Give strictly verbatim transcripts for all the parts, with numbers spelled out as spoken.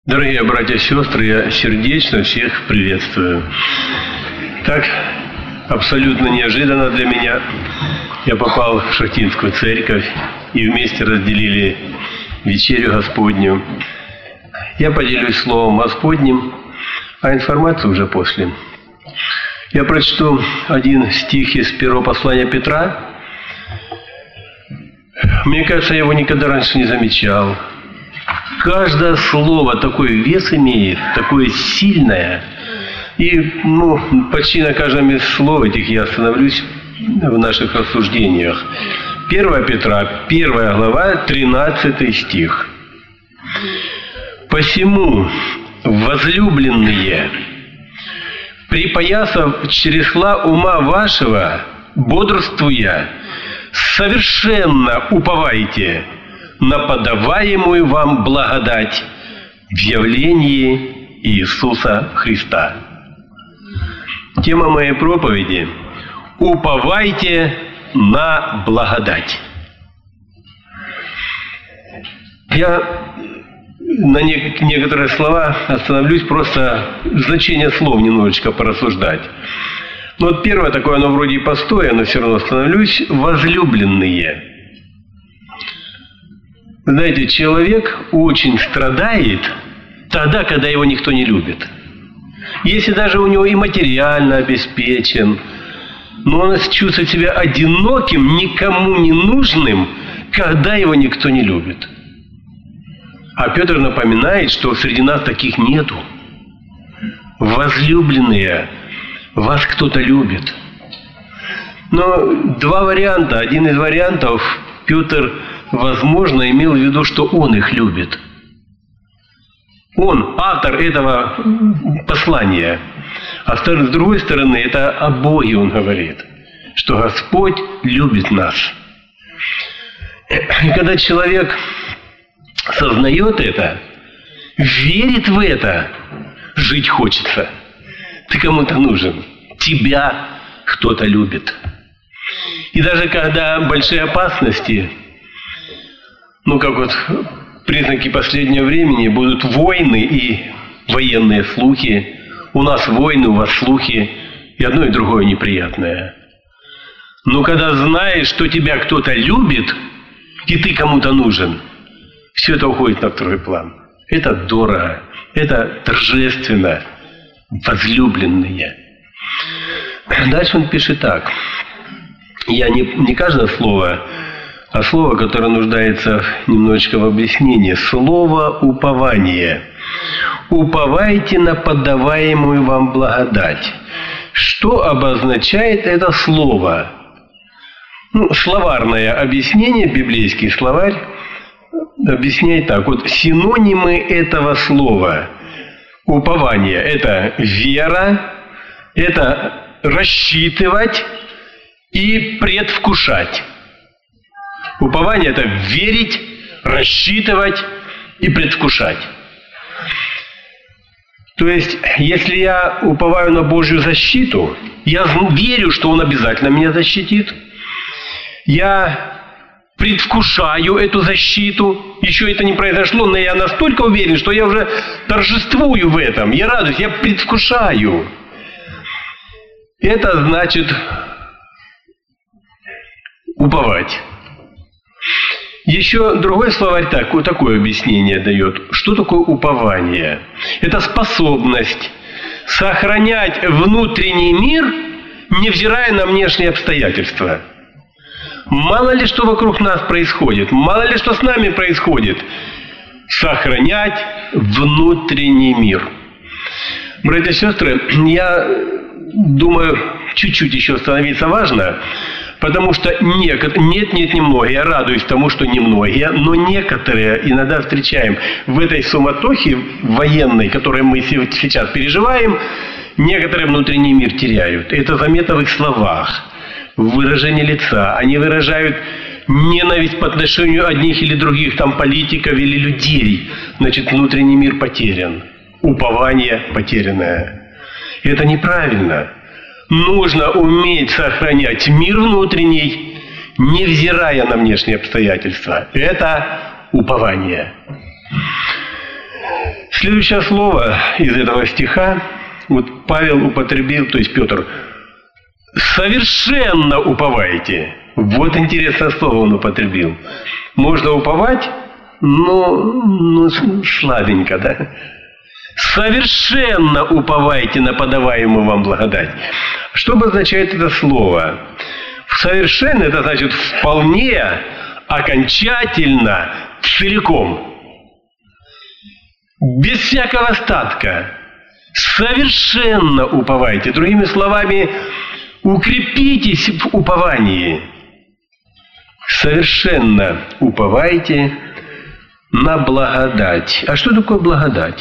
Дорогие братья и сестры, я сердечно всех приветствую. Так, абсолютно неожиданно для меня я попал в Шахтинскую церковь, и вместе разделили вечерю Господню. Я поделюсь Словом Господним, а информацию уже после. Я прочту один стих из первого послания Петра. Мне кажется, я его никогда раньше не замечал. Каждое слово такой вес имеет, такое сильное. И ну, почти на каждом из слов этих я остановлюсь в наших рассуждениях. первое Петра, первая глава, тринадцатый стих. «Посему, возлюбленные, припоясав чресла ума вашего, бодрствуя, совершенно уповайте на подаваемую вам благодать в явлении Иисуса Христа». Тема моей проповеди – «Уповайте на благодать». Я на некоторые слова остановлюсь, просто значение слов немножечко порассуждать. Но вот первое такое, оно вроде и простое, но все равно остановлюсь. «Возлюбленные». Знаете, человек очень страдает тогда, когда его никто не любит. Если даже у него и материально обеспечен, но он чувствует себя одиноким, никому не нужным, когда его никто не любит. А Петр напоминает, что среди нас таких нету. Возлюбленные, вас кто-то любит. Но два варианта. Один из вариантов Петр, возможно, имел в виду, что он их любит. Он автор этого послания. А с другой стороны, это о Боге он говорит, что Господь любит нас. И когда человек сознает это, верит в это, жить хочется. Ты кому-то нужен. Тебя кто-то любит. И даже когда большие опасности, ну как вот признаки последнего времени, будут войны и военные слухи. У нас войны, у вас слухи, и одно и другое неприятное. Но когда знаешь, что тебя кто-то любит, и ты кому-то нужен, все это уходит на второй план. Это дорого, это торжественно, возлюбленные. Дальше он пишет так. Я не, не каждое слово, а слово, которое нуждается немножечко в объяснении. Слово «упование». «Уповайте на подаваемую вам благодать». Что обозначает это слово? Ну, словарное объяснение, библейский словарь, объясняет так. Вот синонимы этого слова. Упование – это вера, это рассчитывать и предвкушать. Упование – это верить, рассчитывать и предвкушать. То есть, если я уповаю на Божью защиту, я верю, что Он обязательно меня защитит. Я предвкушаю эту защиту. Еще это не произошло, но я настолько уверен, что я уже торжествую в этом. Я радуюсь, я предвкушаю. Это значит уповать. Еще другой словарь так, вот такое объяснение дает. Что такое упование? Это способность сохранять внутренний мир, невзирая на внешние обстоятельства. Мало ли что вокруг нас происходит, мало ли что с нами происходит. Сохранять внутренний мир. Братья и сестры, я думаю, чуть-чуть еще остановиться важно. Потому что нет, нет, нет, немногие. Я радуюсь тому, что немногие, но некоторые иногда встречаем в этой суматохе военной, которую мы сейчас переживаем, некоторые внутренний мир теряют. Это заметно в их словах, в выражении лица. Они выражают ненависть по отношению одних или других там политиков или людей. Значит, внутренний мир потерян. Упование потерянное. Это неправильно. Нужно уметь сохранять мир внутренний, невзирая на внешние обстоятельства. Это упование. Следующее слово из этого стиха, вот Павел употребил, то есть Петр, совершенно уповайте. Вот интересное слово он употребил. Можно уповать, но ну, слабенько, да? Совершенно уповайте на подаваемую вам благодать. Что означает это слово? Совершенно это значит вполне, окончательно, целиком. Без всякого остатка. Совершенно уповайте. Другими словами, укрепитесь в уповании. Совершенно уповайте на благодать. А что такое благодать?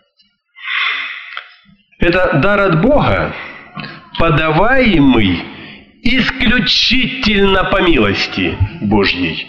Это дар от Бога, подаваемый исключительно по милости Божьей.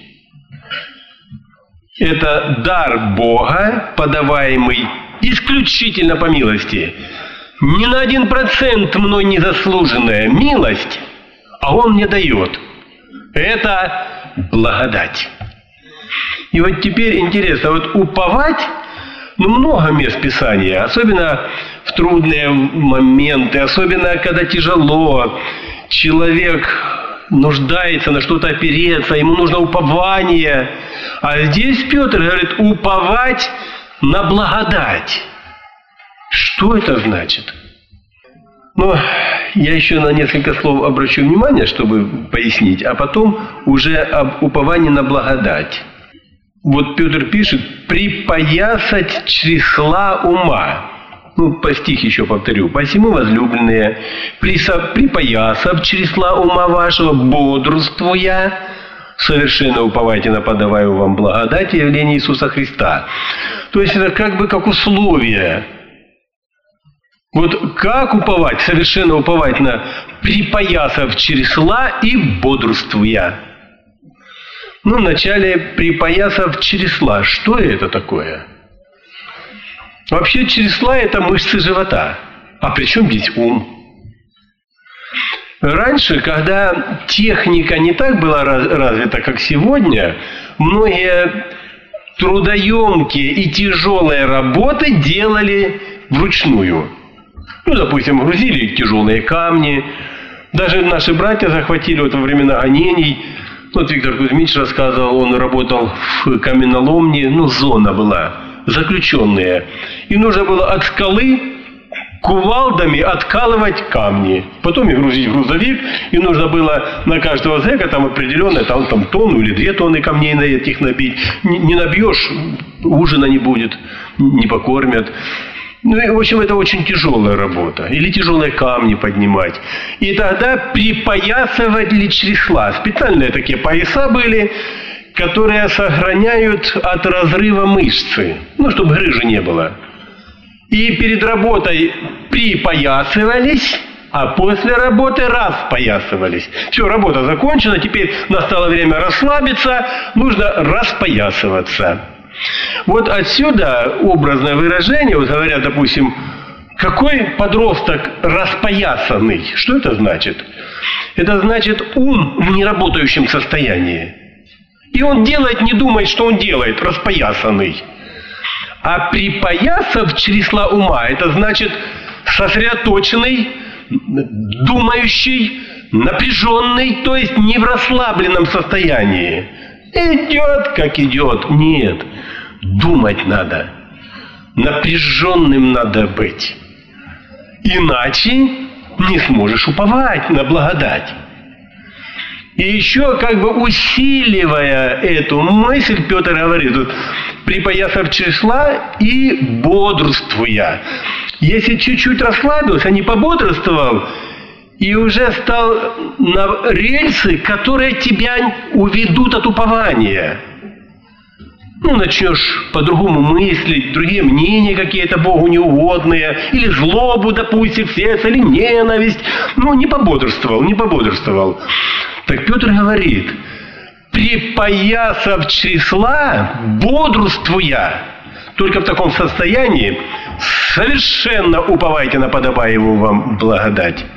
Это дар Бога, подаваемый исключительно по милости. Ни на один процент мной незаслуженная милость, а Он мне дает. Это благодать. И вот теперь интересно, вот уповать, ну, много мест Писания, особенно в трудные моменты, особенно когда тяжело, человек нуждается на что-то опереться, ему нужно упование. А здесь Петр говорит, уповать на благодать. Что это значит? Ну, я еще на несколько слов обращу внимание, чтобы пояснить, а потом уже об уповании на благодать. Вот Петр пишет, припоясать чресла ума. Ну, по стих еще повторю. Посему, возлюбленные, припоясав чресла ума вашего, бодрствуя, совершенно уповайте на подаваемую вам благодать и явление Иисуса Христа. То есть это как бы как условие. Вот как уповать? Совершенно уповать на припоясав чресла и бодрствуя. Ну, вначале припоясав чресла. Что это такое? Вообще чресла – это мышцы живота. А при чем здесь ум? Раньше, когда техника не так была развита, как сегодня, многие трудоемкие и тяжелые работы делали вручную. Ну, допустим, грузили тяжелые камни. Даже наши братья захватили вот во времена гонений. Вот Виктор Кузьмич рассказывал, он работал в каменоломне, ну, зона была, заключенные. И нужно было от скалы кувалдами откалывать камни. Потом их грузить в грузовик, и нужно было на каждого зэка там определенное, там, там тонну или две тонны камней на этих набить. Не, не набьешь, ужина не будет, не покормят. Ну, и, в общем, это очень тяжелая работа. Или тяжелые камни поднимать. И тогда припоясывали чресла. Специальные такие пояса были, которые сохраняют от разрыва мышцы. Ну, чтобы грыжи не было. И перед работой припоясывались, а после работы распоясывались. Все, работа закончена, теперь настало время расслабиться, нужно распоясываться. Вот отсюда образное выражение, вот говорят, допустим, какой подросток распоясанный? Что это значит? Это значит ум в неработающем состоянии. И он делает, не думает, что он делает, распоясанный. А припоясав чресла ума, это значит сосредоточенный, думающий, напряженный, то есть не в расслабленном состоянии. Идет, как идет. Нет. Думать надо. Напряженным надо быть. Иначе не сможешь уповать на благодать. И еще как бы усиливая эту мысль, Петр говорит, вот, припоясав чресла и бодрствуя. Если чуть-чуть расслабился, не пободрствовал, и уже стал на рельсы, которые тебя уведут от упования. Ну, начнешь по-другому мыслить, другие мнения какие-то Богу неугодные, или злобу, допустим, в сердце, или ненависть. Ну, не пободрствовал, не пободрствовал. Так Петр говорит, припоясав чресла, бодрствуя, только в таком состоянии совершенно уповайте на подобаемую вам благодать.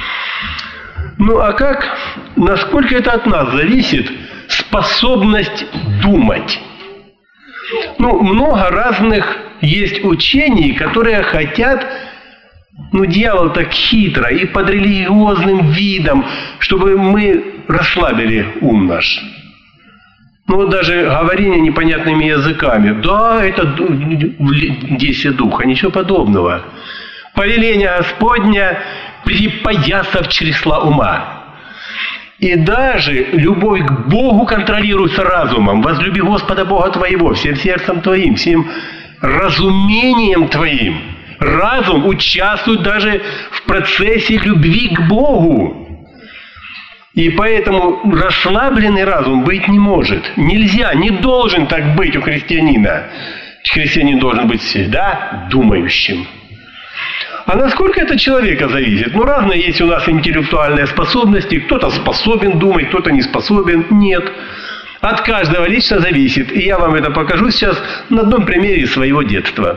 Ну, а как, насколько это от нас зависит, способность думать? Ну, много разных есть учения, которые хотят, ну, дьявол так хитро и под религиозным видом, чтобы мы расслабили ум наш. Ну, вот даже говорение непонятными языками. Да, это действие духа, ничего подобного. Повеление Господня припоясав чресла ума. И даже любовь к Богу контролируется разумом. Возлюби Господа Бога твоего всем сердцем твоим, всем разумением твоим. Разум участвует даже в процессе любви к Богу. И поэтому расслабленный разум быть не может. Нельзя, не должен так быть у христианина. Христианин должен быть всегда думающим. А насколько это от человека зависит? Ну, разные есть у нас интеллектуальные способности. Кто-то способен думать, кто-то не способен. Нет. От каждого лично зависит. И я вам это покажу сейчас на одном примере своего детства.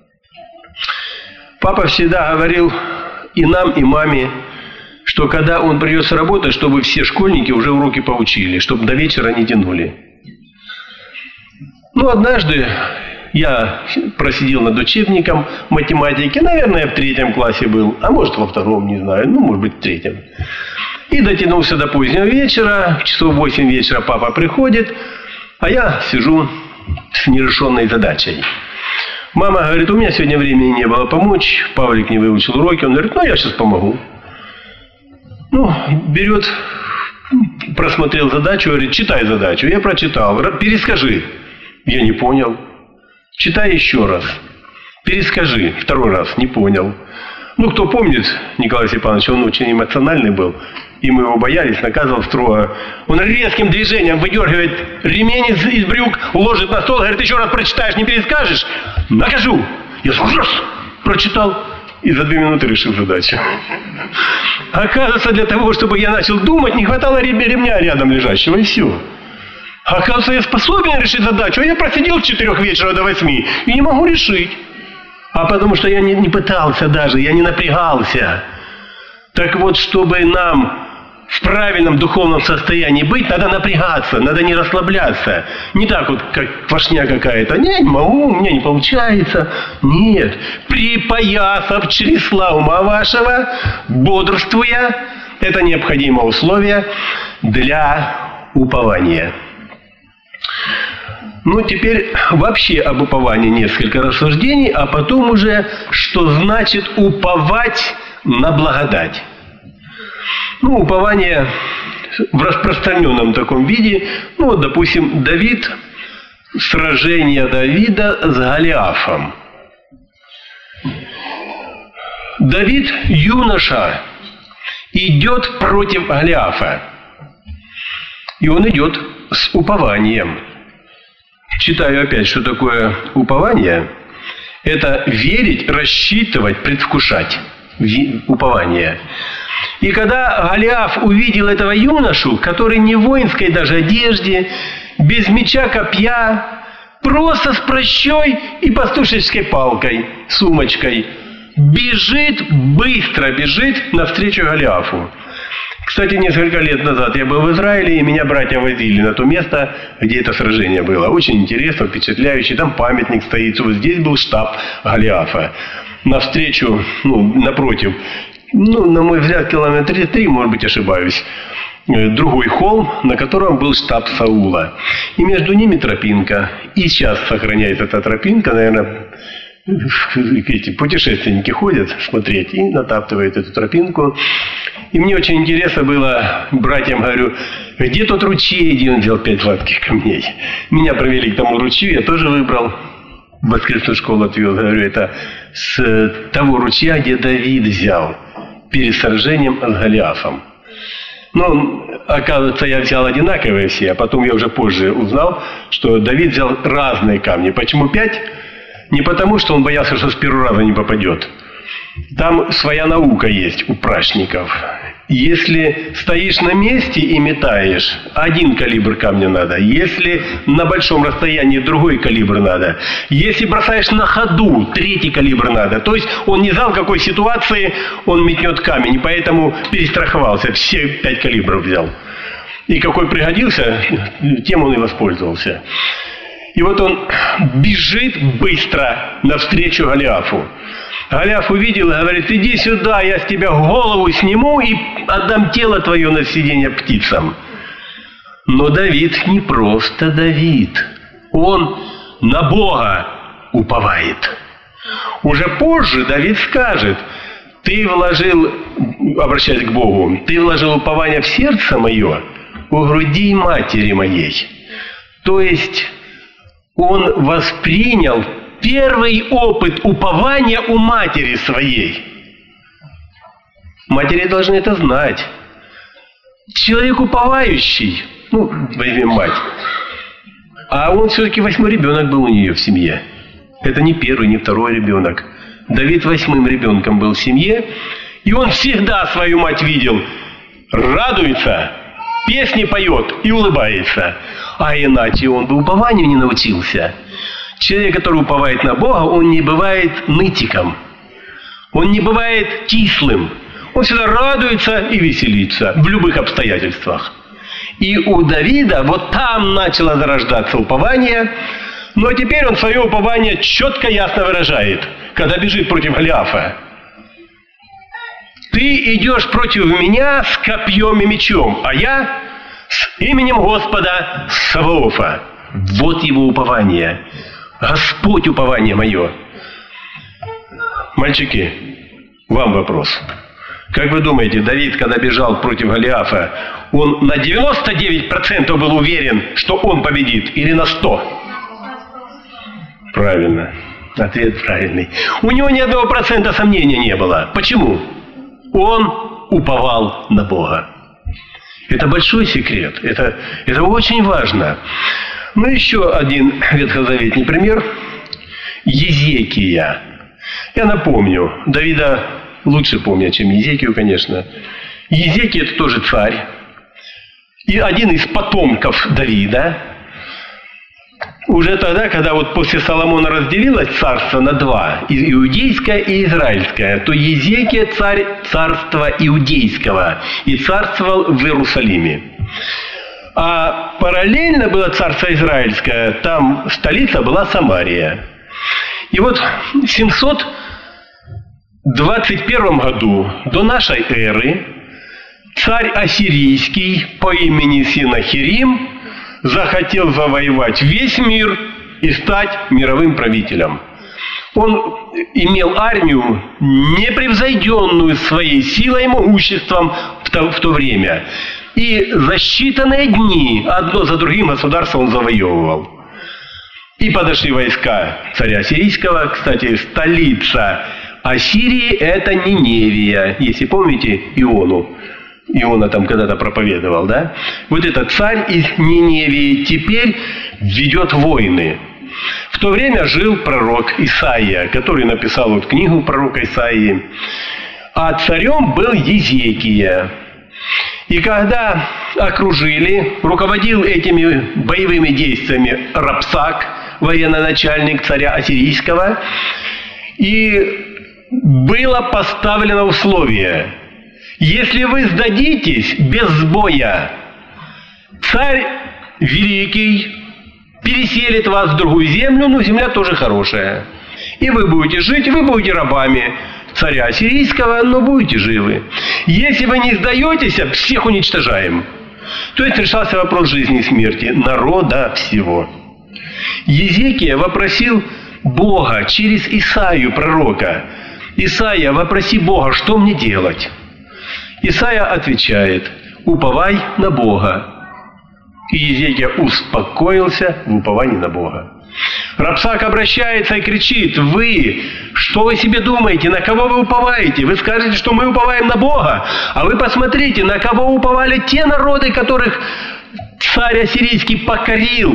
Папа всегда говорил и нам, и маме, что когда он придет с работы, чтобы все школьники уже уроки поучили, чтобы до вечера не тянули. Ну, однажды я просидел над учебником математики, наверное, в третьем классе был, а может во втором, не знаю, ну, может быть, в третьем. И дотянулся до позднего вечера, часов восемь вечера папа приходит, а я сижу с нерешенной задачей. Мама говорит, у меня сегодня времени не было помочь, Павлик не выучил уроки, он говорит, ну, я сейчас помогу. Ну, берет, просмотрел задачу, говорит, читай задачу. Я прочитал, перескажи. Я не понял. Читай еще раз. Перескажи. Второй раз. Не понял. Ну, кто помнит Николая Степановича, он очень эмоциональный был. И мы его боялись, наказывал строго. Он резким движением выдергивает ремень из, из брюк, ложит на стол, говорит, еще раз прочитаешь, не перескажешь? Накажу. Я раз прочитал и за две минуты решил задачу. Оказывается, для того, чтобы я начал думать, не хватало ремня рядом лежащего, и все. Оказывается, я способен решить задачу, а я просидел с четырех вечера до восьми и не могу решить. А потому что я не, не пытался даже, я не напрягался. Так вот, чтобы нам в правильном духовном состоянии быть, надо напрягаться, надо не расслабляться. Не так вот, как квашня какая-то. Не, не могу, у меня не получается. Нет. Припоясав чресла ума вашего, бодрствуя, это необходимое условие для упования. Ну, теперь вообще об уповании несколько рассуждений, а потом уже, что значит уповать на благодать. Ну, упование в распространенном таком виде, ну, вот, допустим, Давид, сражение Давида с Голиафом. Давид, юноша, идет против Голиафа. И он идет с упованием. Читаю опять, что такое упование. Это верить, рассчитывать, предвкушать. Упование. И когда Голиаф увидел этого юношу, который не в воинской даже одежде, без меча, копья, просто с прощой и пастушеской палкой, сумочкой, бежит, быстро бежит навстречу Голиафу. Кстати, несколько лет назад я был в Израиле, и меня братья возили на то место, где это сражение было. Очень интересно, впечатляюще. Там памятник стоит. Вот здесь был штаб Голиафа. Навстречу, ну, напротив, ну, на мой взгляд, километра три, может быть, ошибаюсь, другой холм, на котором был штаб Саула. И между ними тропинка. И сейчас сохраняется эта тропинка, наверное, эти путешественники ходят смотреть и натаптывают эту тропинку. И мне очень интересно было, братьям говорю, где тот ручей, где он взял пять сладких камней. Меня провели к тому ручью, я тоже выбрал, в воскресную школу отвел, говорю, это с того ручья, где Давид взял перед сражением с Голиафом. Ну, оказывается, я взял одинаковые все, а потом я уже позже узнал, что Давид взял разные камни. Почему пять? Не потому, что он боялся, что с первого раза не попадет. Там своя наука есть у прачников. Если стоишь на месте и метаешь, один калибр камня надо. Если на большом расстоянии, другой калибр надо. Если бросаешь на ходу, третий калибр надо. То есть он не знал, в какой ситуации он метнет камень, и поэтому перестраховался. Все пять калибров взял. И какой пригодился, тем он и воспользовался. И вот он бежит быстро навстречу Голиафу. Голиаф увидел и говорит: иди сюда, я с тебя голову сниму и отдам тело твое на съедение птицам. Но Давид не просто Давид. Он на Бога уповает. Уже позже Давид скажет: ты вложил, обращаясь к Богу, ты вложил упование в сердце мое, у груди матери моей. То есть он воспринял первый опыт упования у матери своей. Матери должны это знать. Человек уповающий, ну, возьмем мать, а он все-таки восьмой ребенок был у нее в семье. Это не первый, не второй ребенок. Давид восьмым ребенком был в семье, и он всегда свою мать видел, радуется, песни поет и улыбается. А иначе он бы упованию не научился. Человек, который уповает на Бога, он не бывает нытиком. Он не бывает кислым. Он всегда радуется и веселится в любых обстоятельствах. И у Давида вот там начало зарождаться упование. Но теперь он свое упование четко, ясно выражает, когда бежит против Голиафа. Ты идешь против меня с копьем и мечом, а я с именем Господа Саваофа. Вот его упование. Господь упование мое. Мальчики, вам вопрос. Как вы думаете, Давид, когда бежал против Голиафа, он на девяносто девять процентов был уверен, что он победит, или на сто процентов? Правильно. Ответ правильный. У него ни одного процента сомнения не было. Почему? Он уповал на Бога. Это большой секрет. Это, это очень важно. Ну, еще один ветхозаветный пример. Езекия. Я напомню. Давида лучше помнят, чем Езекию, конечно. Езекия – это тоже царь. И один из потомков Давида. Уже тогда, когда вот после Соломона разделилось царство на два, иудейское и израильское, то Езекия царь царства иудейского и царствовал в Иерусалиме. А параллельно было царство израильское, там столица была Самария. И вот в семьсот двадцать первом году до нашей эры царь ассирийский по имени Синахирим захотел завоевать весь мир и стать мировым правителем. Он имел армию, непревзойденную своей силой и могуществом в то, в то время. И за считанные дни одно за другим государство он завоевывал. И подошли войска царя ассирийского. Кстати, столица Ассирии – это Ниневия. Если помните Иону. Иона там когда-то проповедовал, да? Вот этот царь из Ниневии теперь ведет войны. В то время жил пророк Исаия, который написал вот книгу пророка Исаии. А царем был Езекия. И когда окружили, руководил этими боевыми действиями Рапсак, военноначальник царя ассирийского, и было поставлено условие: если вы сдадитесь без боя, царь великий переселит вас в другую землю, но земля тоже хорошая. И вы будете жить, вы будете рабами царя ассирийского, но будете живы. Если вы не сдаетесь, всех уничтожаем. То есть решался вопрос жизни и смерти народа всего. Езекия вопросил Бога через Исаию пророка: Исаия, вопроси Бога, что мне делать? Исаия отвечает: уповай на Бога. И Езекия успокоился в уповании на Бога. Рапсак обращается и кричит: вы, что вы себе думаете, на кого вы уповаете? Вы скажете, что мы уповаем на Бога, а вы посмотрите, на кого уповали те народы, которых царь ассирийский покорил.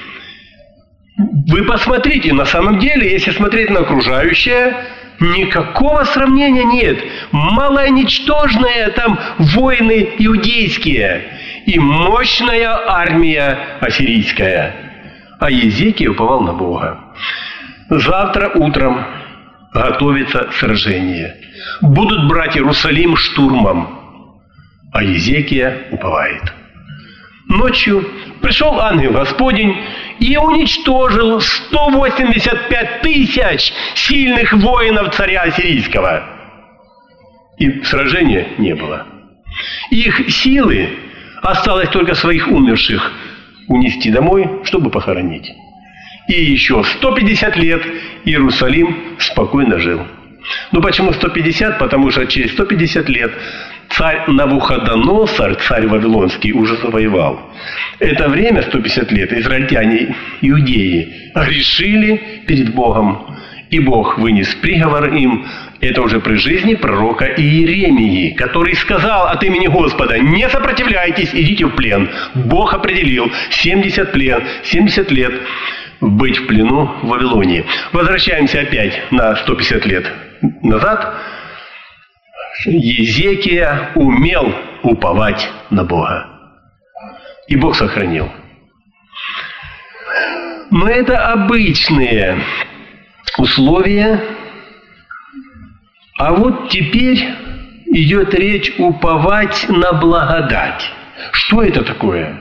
Вы посмотрите, на самом деле, если смотреть на окружающее, никакого сравнения нет. Малая, ничтожная там войны иудейские и мощная армия ассирийская. А Езекия уповал на Бога. Завтра утром готовится сражение. Будут брать Иерусалим штурмом. А Езекия уповает. ночью пришел ангел Господень и уничтожил сто восемьдесят пять тысяч сильных воинов царя Ассирийского. И сражения не было. Их силы осталось только своих умерших унести домой, чтобы похоронить. И еще сто пятьдесят лет Иерусалим спокойно жил. Ну почему сто пятьдесят? Потому что через сто пятьдесят лет царь Навуходоносор, царь Вавилонский, уже завоевал. Это время, сто пятьдесят лет, израильтяне, иудеи, грешили перед Богом. И Бог вынес приговор им. Это уже при жизни пророка Иеремии, который сказал от имени Господа: не сопротивляйтесь, идите в плен. Бог определил семьдесят плен, семьдесят лет быть в плену в Вавилонии. Возвращаемся опять на сто пятьдесят лет назад. Езекия умел уповать на Бога. И Бог сохранил. Но это обычные условия. А вот теперь идет речь уповать на благодать. Что это такое?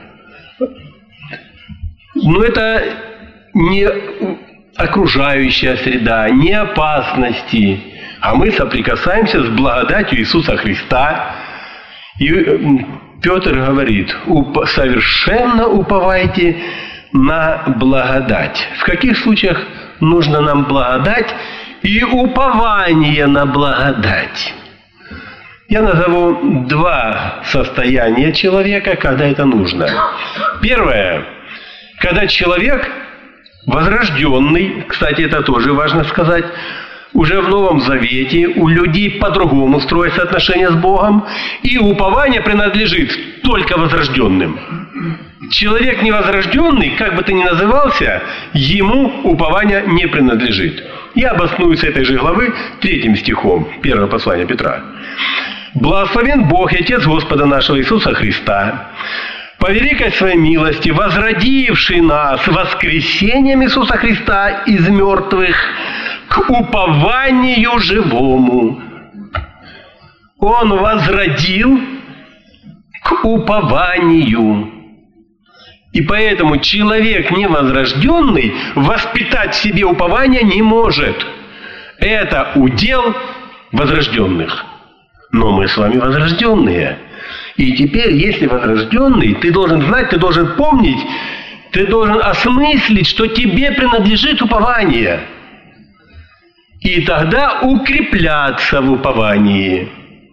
Ну, это не окружающая среда, не опасности, а мы соприкасаемся с благодатью Иисуса Христа. И Петр говорит: совершенно уповайте на благодать. В каких случаях нужно нам благодать и упование на благодать? Я назову два состояния человека, когда это нужно. Первое, когда человек возрожденный, кстати, это тоже важно сказать, уже в Новом Завете у людей по-другому строятся отношения с Богом, и упование принадлежит только возрожденным. Человек невозрожденный, как бы ты ни назывался, ему упование не принадлежит. Я обосную с этой же главы третьим стихом первого послания Петра. «Благословен Бог и Отец Господа нашего Иисуса Христа, по великой своей милости, возродивший нас воскресением Иисуса Христа из мертвых к упованию живому». Он возродил к упованию. И поэтому человек невозрожденный воспитать в себе упование не может. Это удел возрожденных. Но мы с вами возрожденные. И теперь, если возрожденный, ты должен знать, ты должен помнить, ты должен осмыслить, что тебе принадлежит упование. И тогда укрепляться в уповании.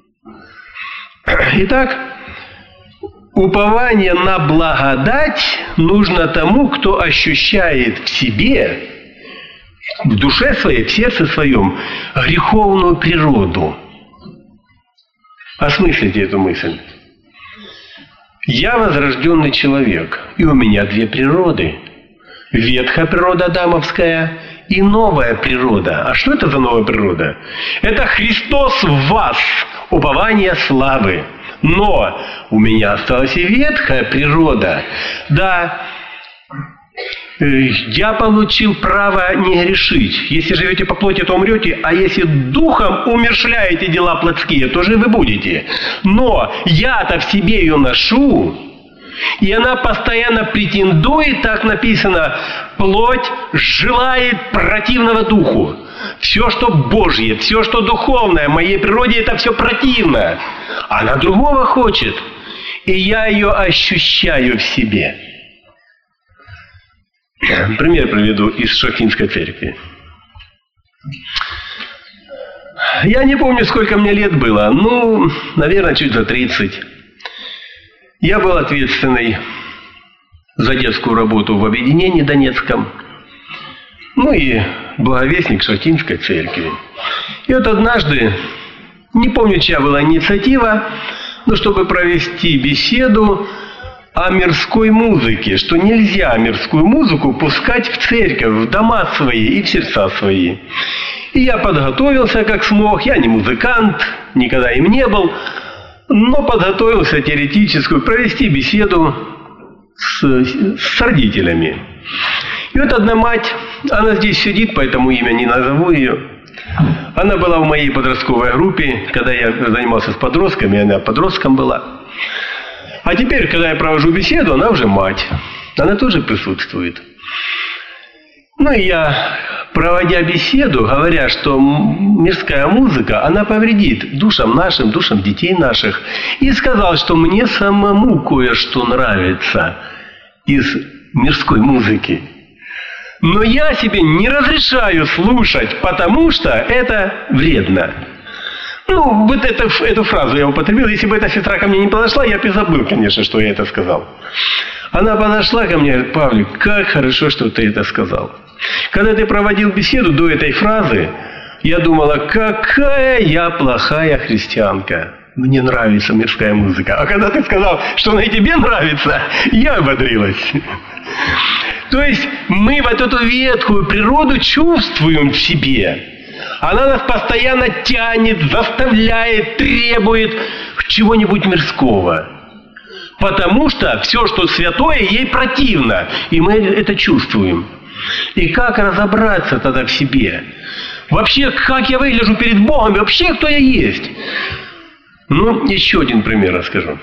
Итак, упование на благодать нужно тому, кто ощущает в себе, в душе своей, в сердце своем греховную природу. Осмыслите эту мысль. Я возрожденный человек, и у меня две природы. Ветхая природа адамовская и новая природа. А что это за новая природа? Это Христос в вас, упование славы. Но у меня осталась и ветхая природа. Да, я получил право не грешить. Если живете по плоти, то умрете, а если духом умерщвляете дела плотские, то живы будете. Но я-то в себе ее ношу, и она постоянно претендует, так написано, плоть желает противного духу. Все, что Божье, все, что духовное, моей природе это все противно. Она другого хочет, и я ее ощущаю в себе. Пример приведу из Шахтинской церкви. Я не помню, сколько мне лет было. Ну, наверное, чуть за тридцать. Я был ответственный за детскую работу в объединении Донецком. Ну и благовестник Шахтинской церкви. И вот однажды, не помню, чья была инициатива, но чтобы провести беседу о мирской музыке, что нельзя мирскую музыку пускать в церковь, в дома свои и в сердца свои. И я подготовился как смог, я не музыкант, никогда им не был, но подготовился теоретическую провести беседу с, с родителями. И вот одна мать, она здесь сидит, поэтому имя не назову ее. Она была в моей подростковой группе, когда я занимался с подростками, она подростком была. А теперь, когда я провожу беседу, она уже мать. Она тоже присутствует. Ну и я, проводя беседу, говоря, что мирская музыка, она повредит душам нашим, душам детей наших, и сказал, что мне самому кое-что нравится из мирской музыки. Но я себе не разрешаю слушать, потому что это вредно. Ну, вот это, эту фразу я употребил. Если бы эта сестра ко мне не подошла, я бы забыл, конечно, что я это сказал. Она подошла ко мне и говорит: Павлик, как хорошо, что ты это сказал. Когда ты проводил беседу до этой фразы, я думала, какая я плохая христианка. Мне нравится мирская музыка. А когда ты сказал, что она и тебе нравится, я ободрилась. То есть мы вот эту ветхую природу чувствуем в себе. Она нас постоянно тянет, заставляет, требует чего-нибудь мирского. Потому что все, что святое, ей противно. И мы это чувствуем. И как разобраться тогда в себе? Вообще, как я выгляжу перед Богом? Вообще, кто я есть? Ну, еще один пример расскажу.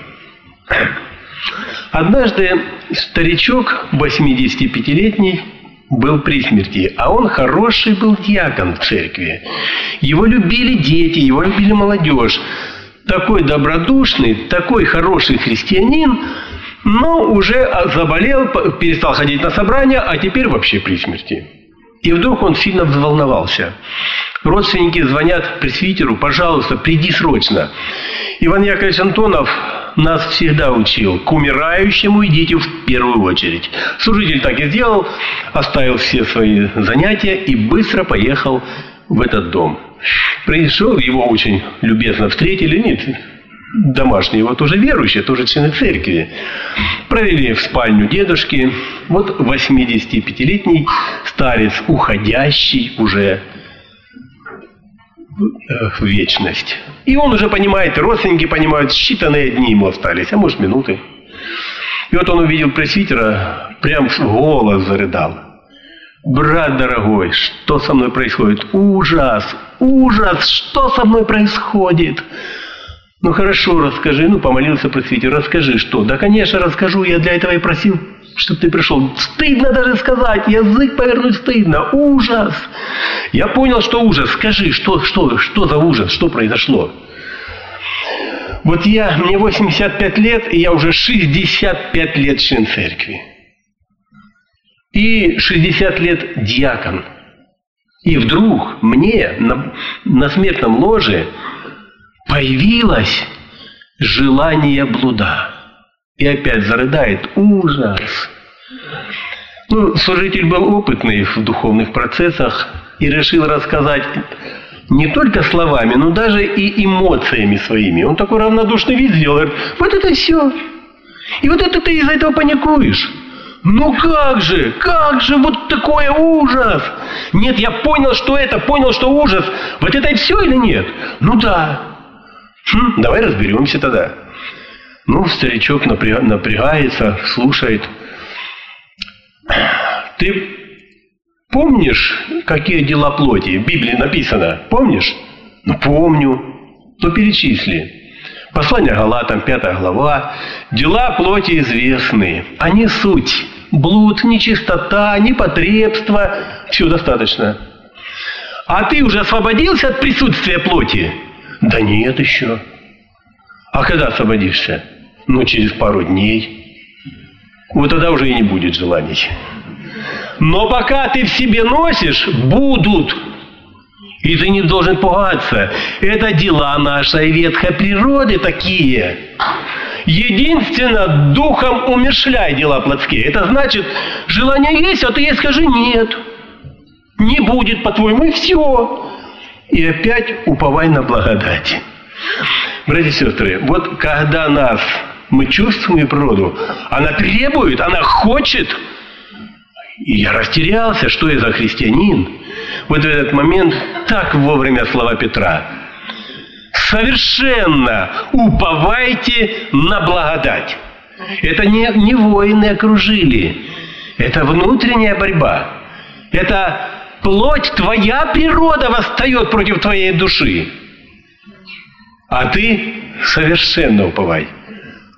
Однажды старичок, восьмидесятипятилетний, был при смерти, а он хороший был диакон в церкви. Его любили дети, его любили молодежь. Такой добродушный, такой хороший христианин, но уже заболел, перестал ходить на собрания, а теперь вообще при смерти. И вдруг он сильно взволновался. Родственники звонят пресвитеру: пожалуйста, приди срочно. Иван Яковлевич Антонов нас всегда учил: к умирающему идите в первую очередь. Служитель так и сделал, оставил все свои занятия и быстро поехал в этот дом. Пришел, его очень любезно встретили, нет, домашние его тоже верующие, тоже члены церкви. Провели в спальню дедушки. Вот восьмидесятипятилетний старец, уходящий уже в вечность. И он уже понимает, родственники понимают, считанные дни ему остались, а может минуты. И вот он увидел пресвитера, прям в голос зарыдал: брат дорогой, что со мной происходит? Ужас, ужас, что со мной происходит? Ну хорошо, расскажи. Ну, помолился пресвитер: расскажи, что? Да, конечно, расскажу, я для этого и просил, чтобы ты пришел. Стыдно даже сказать, язык повернуть стыдно. Ужас. Я понял, что ужас. Скажи, что, что, что за ужас, что произошло? Вот я, мне восемьдесят пять лет, и я уже шестьдесят пять лет член церкви. И шестьдесят лет диакон. И вдруг мне на, на смертном ложе появилось желание блуда. И опять зарыдает: ужас. Ну, служитель был опытный в духовных процессах и решил рассказать не только словами, но даже и эмоциями своими. Он такой равнодушный вид сделал: говорит: вот это все. И вот это ты из-за этого паникуешь. Ну как же, как же, вот такое ужас. Нет, я понял, что это, понял, что ужас. Вот это и все или нет? Ну да. Хм, давай разберемся тогда. Ну, старичок напрягается, слушает. Ты помнишь, какие дела плоти? В Библии написано. Помнишь? Ну, помню. Ну, перечисли. Послание Галатам, пятая глава. Дела плоти известны. Они суть: блуд, нечистота, непотребство. Все достаточно. А ты уже освободился от присутствия плоти? Да нет еще. А когда освободишься? Ну, через пару дней. Вот тогда уже и не будет желаний. Но пока ты в себе носишь, будут. И ты не должен пугаться. Это дела нашей ветхой природы такие. Единственно, духом умерщвляй дела плотские. Это значит, желание есть, а ты ей скажи нет. Не будет, по-твоему, и все. И опять уповай на благодать. Братья и сестры, вот когда нас, мы чувствуем природу, она требует, она хочет. И я растерялся, что я за христианин. Вот в этот момент так вовремя слова Петра: совершенно уповайте на благодать. Это не, не воины окружили. Это внутренняя борьба. Это плоть, твоя природа восстает против твоей души. А ты совершенно уповай.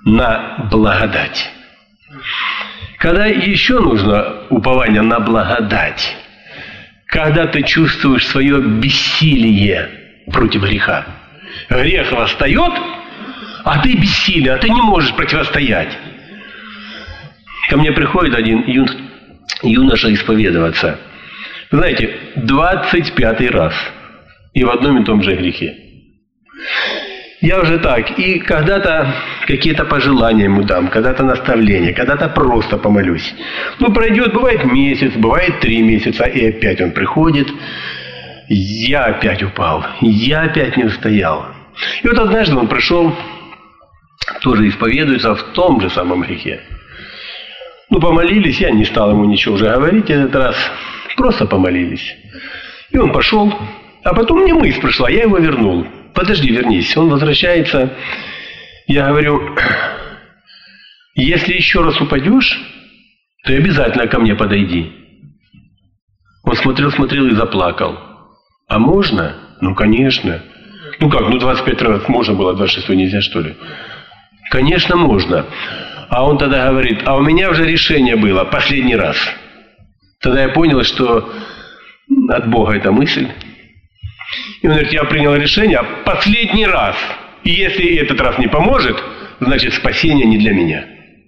на благодать. Когда еще нужно упование на благодать? Когда ты чувствуешь свое бессилие против греха. Грех восстает, а ты бессилен, а ты не можешь противостоять. Ко мне приходит один ю... юноша исповедоваться. Знаете, двадцать пятый раз. И в одном и том же грехе. Я уже так, и когда-то какие-то пожелания ему дам, когда-то наставления, когда-то просто помолюсь. Ну, пройдет, бывает месяц, бывает три месяца, и опять он приходит. Я опять упал, я опять не устоял. И вот однажды он пришел, тоже исповедуется в том же самом грехе. Ну, помолились, я не стал ему ничего уже говорить этот раз, просто помолились. И он пошел, а потом мне мысль пришла, я его вернул. Подожди, вернись. Он возвращается. Я говорю, если еще раз упадешь, то обязательно ко мне подойди. Он смотрел, смотрел и заплакал. А можно? Ну, конечно. Ну как, ну двадцать пять раз можно было, двадцать шесть нельзя, что ли? Конечно, можно. А он тогда говорит, а у меня уже решение было, последний раз. Тогда я понял, что от Бога эта мысль. И он говорит, я принял решение последний раз. И если этот раз не поможет, значит спасение не для меня.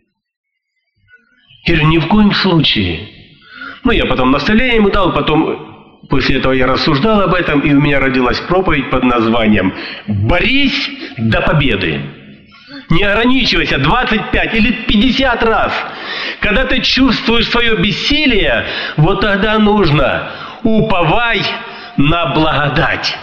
Я говорю, ни в коем случае. Ну, я потом наставление ему дал, потом после этого я рассуждал об этом, и у меня родилась проповедь под названием «Борись до победы». Не ограничивайся двадцать пять или пятьдесят раз. Когда ты чувствуешь свое бессилие, вот тогда нужно уповай на благодать.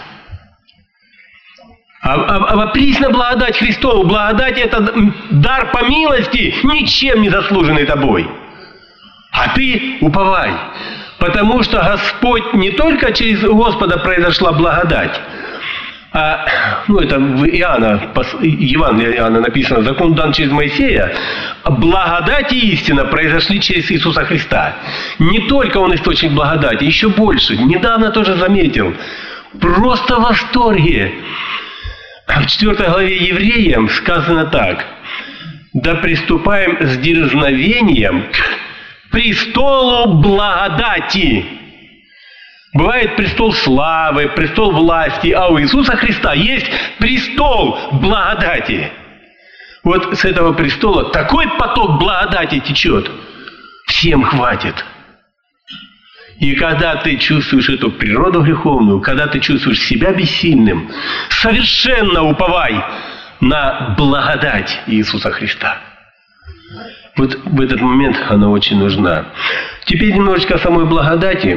Опрись на благодать Христову. Благодать – это дар по милости, ничем не заслуженный тобой. А ты уповай. Потому что Господь не только через Господа произошла благодать, а, ну это в Иоанна, Евангелие Иоанна написано, закон дан через Моисея, благодать и истина произошли через Иисуса Христа. Не только Он источник благодати, еще больше. Недавно тоже заметил. Просто в восторге. В четвёртой главе Евреям сказано так. Да приступаем с дерзновением к престолу благодати. Бывает престол славы, престол власти, а у Иисуса Христа есть престол благодати. Вот с этого престола такой поток благодати течет, всем хватит. И когда ты чувствуешь эту природу греховную, когда ты чувствуешь себя бессильным, совершенно уповай на благодать Иисуса Христа. Вот в этот момент она очень нужна. Теперь немножечко о самой благодати.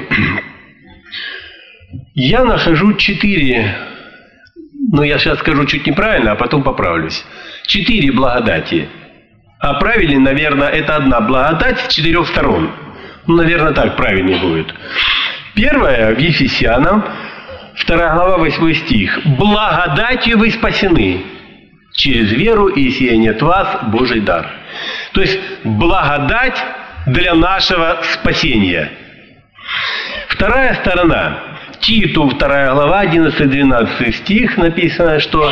Я нахожу четыре, ну я сейчас скажу чуть неправильно, а потом поправлюсь. Четыре благодати. А правильнее, наверное, это одна благодать с четырех сторон. Ну, наверное, так правильнее будет. Первая в Ефесянам, вторая глава, восьмой стих. «Благодатью вы спасены через веру, и сие нет вас, Божий дар». То есть, благодать для нашего спасения. Вторая сторона. Титу, вторая глава, одиннадцатый-двенадцатый стих, написано, что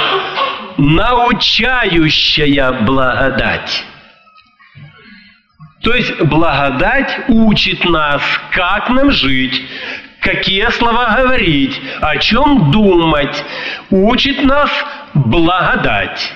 «научающая благодать». То есть благодать учит нас, как нам жить, какие слова говорить, о чем думать. Учит нас благодать.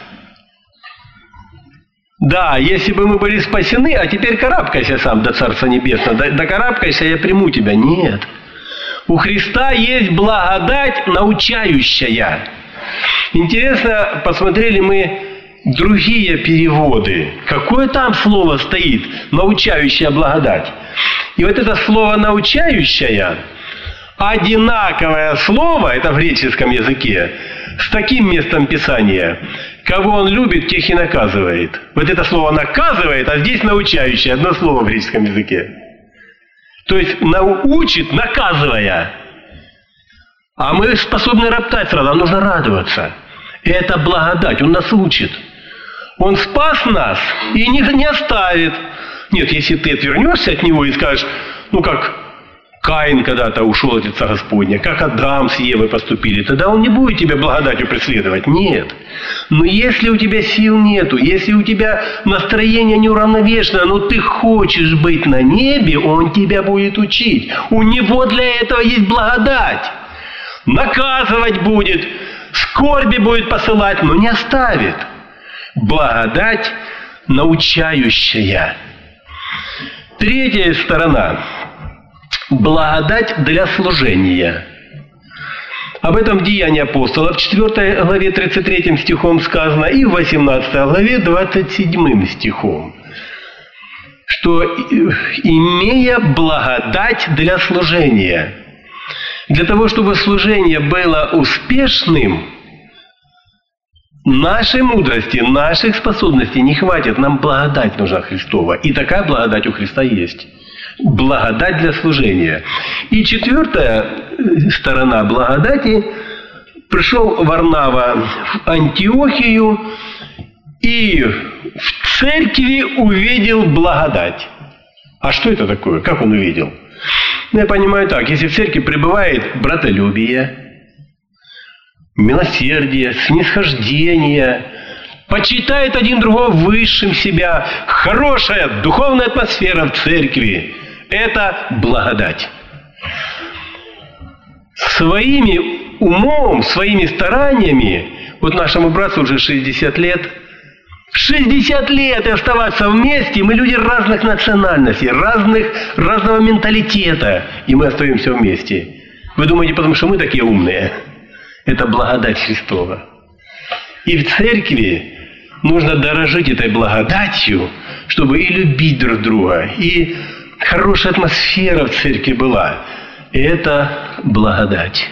Да, если бы мы были спасены, а теперь карабкайся сам до Царства Небесного, докарабкайся, я приму тебя. Нет. У Христа есть благодать научающая. Интересно, посмотрели мы другие переводы. Какое там слово стоит? Научающая благодать. И вот это слово научающая, одинаковое слово, это в греческом языке, с таким местом Писания. Кого он любит, тех и наказывает. Вот это слово наказывает, а здесь научающее, одно слово в греческом языке. То есть научит, наказывая. А мы способны роптать сразу, нам нужно радоваться. Это благодать, Он нас учит. Он спас нас и не, не оставит. Нет, если ты отвернешься от Него и скажешь, ну как, Каин когда-то ушел от лица Господня, как Адам с Евой поступили, тогда он не будет тебя благодатью преследовать. Нет. Но если у тебя сил нету, если у тебя настроение неуравновешенное, но ты хочешь быть на небе, он тебя будет учить. У него для этого есть благодать. Наказывать будет, скорби будет посылать, но не оставит. Благодать научающая. Третья сторона. Благодать для служения. Об этом в Деянии апостолов в четвёртой главе тридцать третьим стихом сказано и в восемнадцатой главе двадцать седьмым стихом, что имея благодать для служения, для того, чтобы служение было успешным, нашей мудрости, наших способностей не хватит, нам благодать нужна Христова. И такая благодать у Христа есть. Благодать для служения. И четвертая сторона благодати. Пришел Варнава в Антиохию и в церкви увидел благодать. А что это такое? Как он увидел? Ну, я понимаю так. Если в церкви пребывает братолюбие, милосердие, снисхождение, почитает один другого высшим себя, хорошая духовная атмосфера в церкви – это благодать. Своими умом, своими стараниями, вот нашему братцу уже шестьдесят лет, шестьдесят лет и оставаться вместе, мы люди разных национальностей, разных, разного менталитета, и мы остаемся вместе. Вы думаете, потому что мы такие умные? Это благодать Христова. И в церкви нужно дорожить этой благодатью, чтобы и любить друг друга, и хорошая атмосфера в церкви была. И это благодать.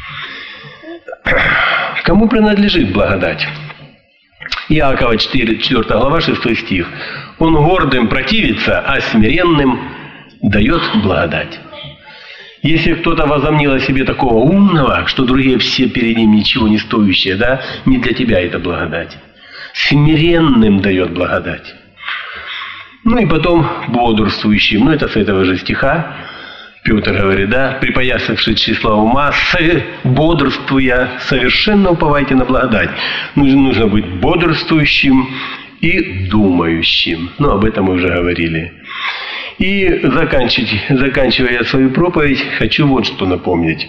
Кому принадлежит благодать? Иакова четвёртая глава, шестой стих. Он гордым противится, а смиренным дает благодать. Если кто-то возомнил о себе такого умного, что другие все перед ним ничего не стоящие, да, не для тебя это благодать. Смиренным дает благодать. Ну и потом бодрствующим. Ну это с этого же стиха. Петр говорит, да, припоясавшись числа ума, бодрствуя, совершенно уповайте на благодать. Нужно, нужно быть бодрствующим и думающим. Ну об этом мы уже говорили. И заканчивать, заканчивая свою проповедь, хочу вот что напомнить.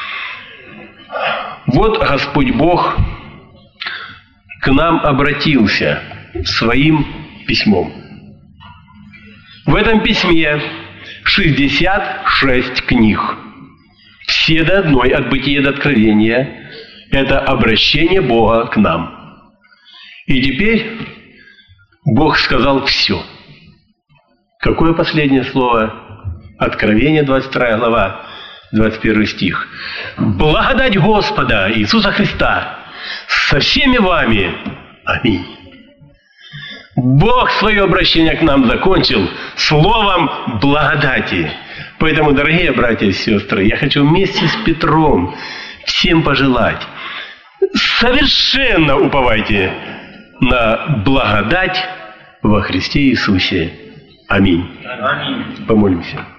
Вот Господь Бог к нам обратился своим письмом. В этом письме шестьдесят шесть книг. Все до одной, от Бытия до Откровения. Это обращение Бога к нам. И теперь Бог сказал все. Какое последнее слово? Откровение, двадцать вторая глава, двадцать первый стих. Благодать Господа Иисуса Христа со всеми вами. Аминь. Бог свое обращение к нам закончил словом благодати. Поэтому, дорогие братья и сестры, я хочу вместе с Петром всем пожелать. Совершенно уповайте на благодать во Христе Иисусе. Аминь. Аминь. Помолимся.